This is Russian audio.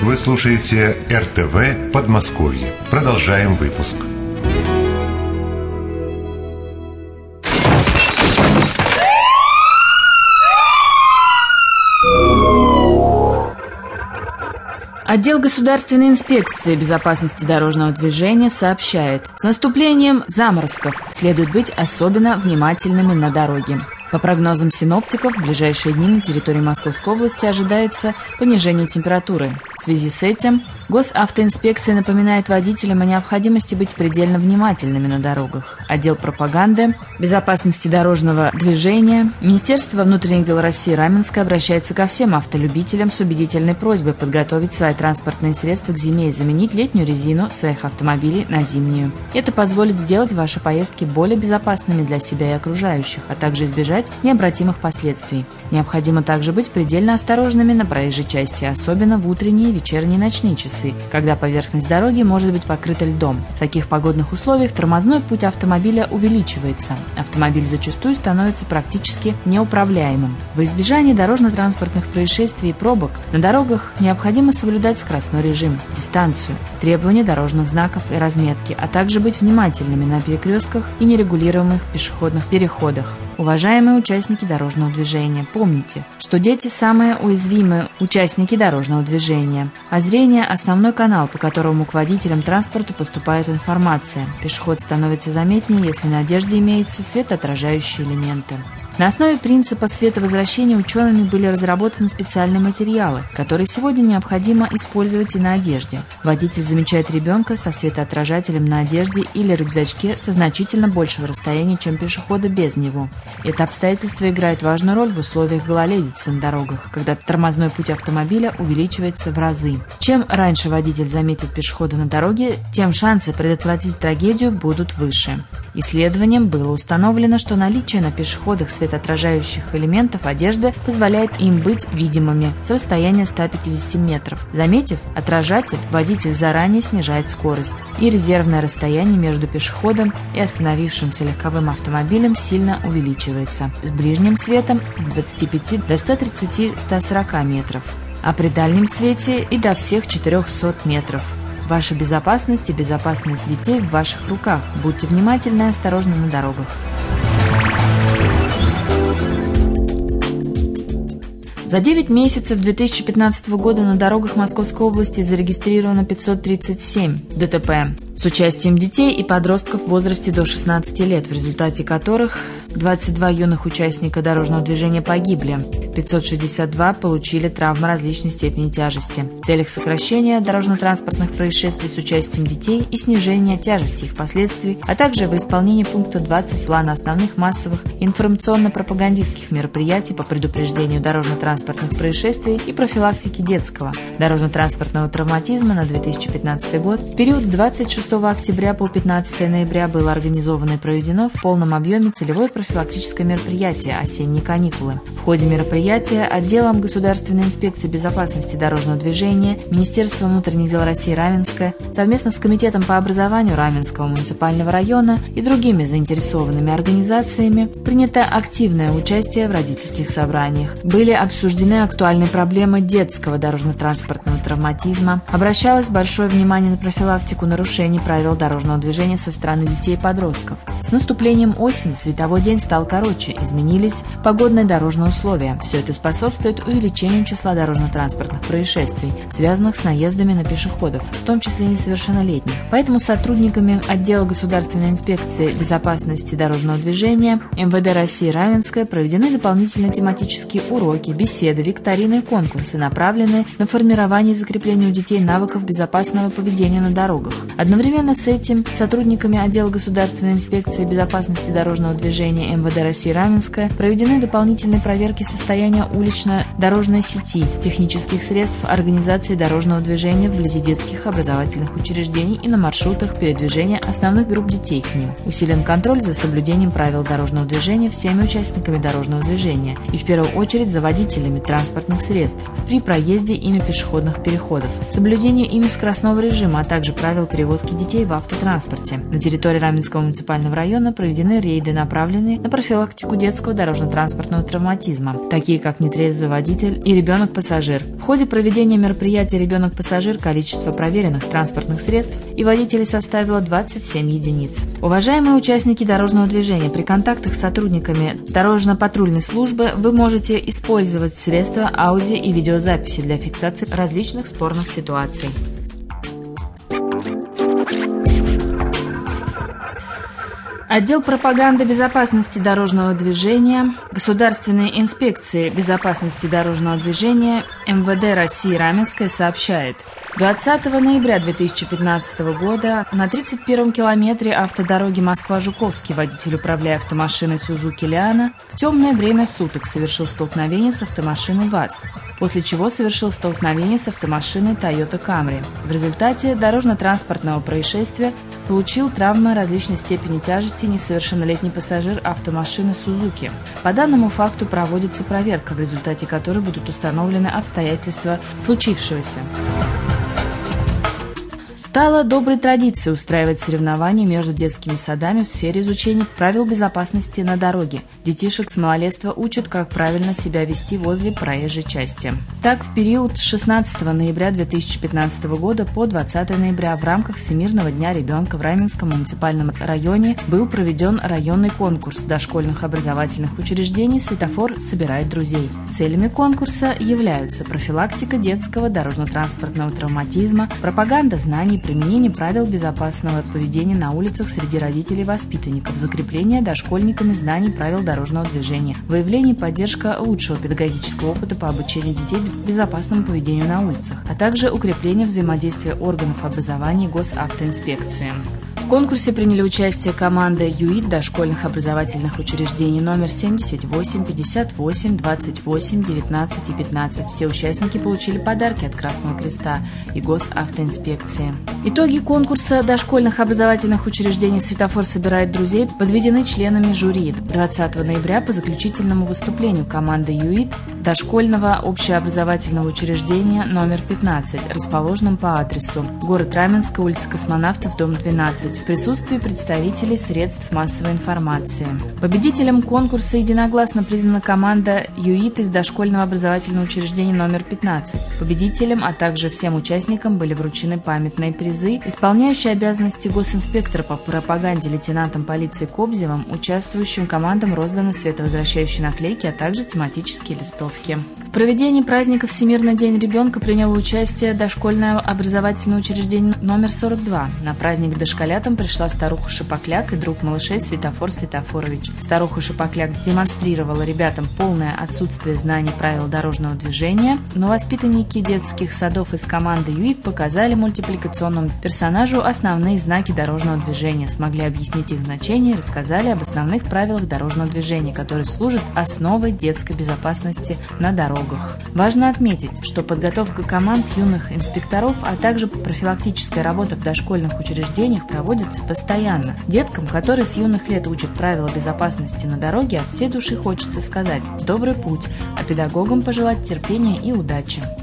Вы слушаете РТВ Подмосковье. Продолжаем выпуск. Отдел государственной инспекции безопасности дорожного движения сообщает: с наступлением заморозков следует быть особенно внимательными на дороге. По прогнозам синоптиков, в ближайшие дни на территории Московской области ожидается понижение температуры. В связи с этим Госавтоинспекция напоминает водителям о необходимости быть предельно внимательными на дорогах. Отдел пропаганды безопасности дорожного движения Министерства внутренних дел России Раменское обращается ко всем автолюбителям с убедительной просьбой подготовить свои транспортные средства к зиме и заменить летнюю резину своих автомобилей на зимнюю. Это позволит сделать ваши поездки более безопасными для себя и окружающих, а также избежать необратимых последствий. Необходимо также быть предельно осторожными на проезжей части, особенно в утренние, вечерние и ночные часы, когда поверхность дороги может быть покрыта льдом. В таких погодных условиях тормозной путь автомобиля увеличивается. Автомобиль зачастую становится практически неуправляемым. Во избежание дорожно-транспортных происшествий и пробок на дорогах необходимо соблюдать скоростной режим, дистанцию, требования дорожных знаков и разметки, а также быть внимательными на перекрестках и нерегулируемых пешеходных переходах. Уважаемые участники дорожного движения, помните, что дети – самые уязвимые участники дорожного движения, а зрение – основной канал, по которому к водителям транспорта поступает информация. Пешеход становится заметнее, если на одежде имеются светоотражающие элементы. На основе принципа световозвращения учеными были разработаны специальные материалы, которые сегодня необходимо использовать и на одежде. Водитель замечает ребенка со светоотражателем на одежде или рюкзачке со значительно большего расстояния, чем пешехода без него. Это обстоятельство играет важную роль в условиях гололедицы на дорогах, когда тормозной путь автомобиля увеличивается в разы. Чем раньше водитель заметит пешехода на дороге, тем шансы предотвратить трагедию будут выше. Исследованием было установлено, что наличие на пешеходах светоотражающих элементов одежды позволяет им быть видимыми с расстояния 150 метров. Заметив отражатель, водитель заранее снижает скорость, и резервное расстояние между пешеходом и остановившимся легковым автомобилем сильно увеличивается, с ближним светом от 25 до 130-140 метров, а при дальнем свете и до всех 400 метров. Ваша безопасность и безопасность детей в ваших руках. Будьте внимательны и осторожны на дорогах. За 9 месяцев 2015 года на дорогах Московской области зарегистрировано 537 ДТП с участием детей и подростков в возрасте до 16 лет, в результате которых 22 юных участника дорожного движения погибли, 562 получили травмы различной степени тяжести. В целях сокращения дорожно-транспортных происшествий с участием детей и снижения тяжести их последствий, а также в исполнении пункта 20 плана основных массовых информационно-пропагандистских мероприятий по предупреждению дорожно-транспортных происшествий и профилактике детского дорожно-транспортного травматизма на 2015 год, в период с 26 октября по 15 ноября было организовано и проведено в полном объеме целевое профилактическое мероприятие «Осенние каникулы». В ходе мероприятия отделом Государственной инспекции безопасности дорожного движения Министерства внутренних дел России Раменское совместно с Комитетом по образованию Раменского муниципального района и другими заинтересованными организациями принято активное участие в родительских собраниях. Были обсуждены актуальные проблемы детского дорожно-транспортного травматизма, обращалось большое внимание на профилактику нарушений правил дорожного движения со стороны детей и подростков. С наступлением осени световой день стал короче, изменились погодные дорожные условия. Все это способствует увеличению числа дорожно-транспортных происшествий, связанных с наездами на пешеходов, в том числе несовершеннолетних. Поэтому сотрудниками отдела Государственной инспекции безопасности дорожного движения МВД России Раменское проведены дополнительные тематические уроки, беседы, викторины и конкурсы, направленные на формирование и закрепление у детей навыков безопасного поведения на дорогах. Одновременно с этим сотрудниками отдела Государственной инспекции безопасности дорожного движения МВД России Раменское проведены дополнительные проверки состояния улично-дорожной сети, технических средств организации дорожного движения вблизи детских образовательных учреждений и на маршрутах передвижения основных групп детей к ним. Усилен контроль за соблюдением правил дорожного движения всеми участниками дорожного движения и в первую очередь за водителями транспортных средств при проезде ими пешеходных переходов, соблюдение ими скоростного режима, а также правил перевозки детей в автотранспорте. На территории Раменского муниципального района проведены рейды, направленные на профилактику детского дорожно-транспортного травматизма, такие как нетрезвый водитель и ребенок-пассажир. В ходе проведения мероприятия «Ребенок-пассажир» количество проверенных транспортных средств и водителей составило 27 единиц. Уважаемые участники дорожного движения, при контактах с сотрудниками дорожно-патрульной службы вы можете использовать средства аудио- и видеозаписи для фиксации различных спорных ситуаций. Отдел пропаганды безопасности дорожного движения Государственной инспекции безопасности дорожного движения МВД России Раменское сообщает: 20 ноября 2015 года на 31-м километре автодороги Москва-Жуковский водитель, управляя автомашиной Suzuki Liana, в темное время суток совершил столкновение с автомашиной ВАЗ, после чего совершил столкновение с автомашиной Toyota Camry. В результате дорожно-транспортного происшествия получил травмы различной степени тяжести несовершеннолетний пассажир автомашины Suzuki. По данному факту проводится проверка, в результате которой будут установлены обстоятельства случившегося. Стало доброй традицией устраивать соревнования между детскими садами в сфере изучения правил безопасности на дороге. Детишек с малолетства учат, как правильно себя вести возле проезжей части. Так, в период с 16 ноября 2015 года по 20 ноября в рамках Всемирного дня ребенка в Раменском муниципальном районе был проведен районный конкурс дошкольных образовательных учреждений «Светофор собирает друзей». Целями конкурса являются профилактика детского дорожно-транспортного травматизма, пропаганда знаний, применение правил безопасного поведения на улицах среди родителей и воспитанников, закрепление дошкольниками знаний правил дорожного движения, выявление и поддержка лучшего педагогического опыта по обучению детей безопасному поведению на улицах, а также укрепление взаимодействия органов образования и госавтоинспекции. В конкурсе приняли участие команды ЮИД дошкольных образовательных учреждений номер 78, 58, 28, 19 и 15. Все участники получили подарки от Красного Креста и госавтоинспекции. Итоги конкурса дошкольных образовательных учреждений «Светофор собирает друзей» подведены членами жюри 20 ноября по заключительному выступлению команды ЮИД дошкольного общеобразовательного учреждения номер 15, расположенном по адресу город Раменск, улица Космонавтов, дом 12, в присутствии представителей средств массовой информации. Победителем конкурса единогласно признана команда ЮИД из дошкольного образовательного учреждения номер 15. Победителям, а также всем участникам были вручены памятные призы. Исполняющий обязанности госинспектора по пропаганде лейтенантом полиции Кобзевым участвующим командам розданы световозвращающие наклейки, а также тематические листовки. В проведении праздника «Всемирный день ребенка» приняло участие дошкольное образовательное учреждение номер 42. На праздник дошколятам пришла старуха Шипокляк и друг малышей Светофор Светофорович. Старуха Шипокляк демонстрировала ребятам полное отсутствие знаний правил дорожного движения, но воспитанники детских садов из команды ЮИД показали мультипликационному персонажу основные знаки дорожного движения, смогли объяснить их значение и рассказали об основных правилах дорожного движения, которые служат основой детской безопасности на дорогах. Важно отметить, что подготовка команд юных инспекторов, а также профилактическая работа в дошкольных учреждениях проводится постоянно. Деткам, которые с юных лет учат правила безопасности на дороге, от всей души хочется сказать «добрый путь», а педагогам пожелать терпения и удачи.